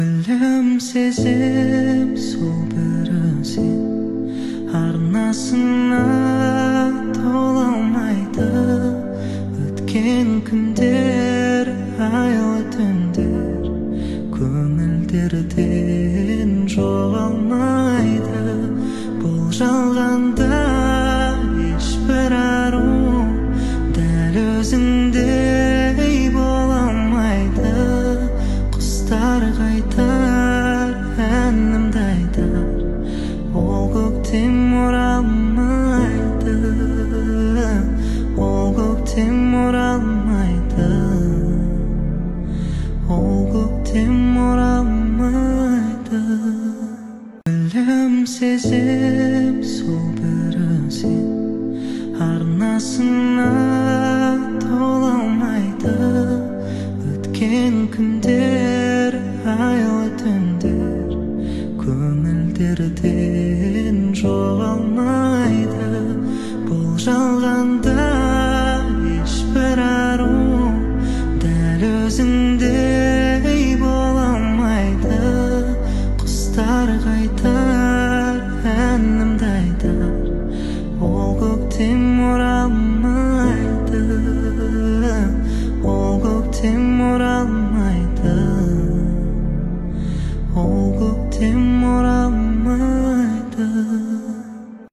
Білем сезем сол бірі сен арнасына тола алмайды. Өткен күндер, айлы түндер көңілдерден жоғалмайды. Бұл жалғанда ешбір ару дәл өзіңдей бола алмайды. Құстар қайтар, әнімді айтар, ол көктем оралмайды. Ол көктем оралмайды. Ол көктем оралмайды. Білем сезем сол бірі сен арнасына тола алмайды. Өткен күндер, айлы түндер көңілдерден жоғалмайды. Бұл жалғанда ешбір ару дәл өзіңдей бола алмайды. Құстар қайтар,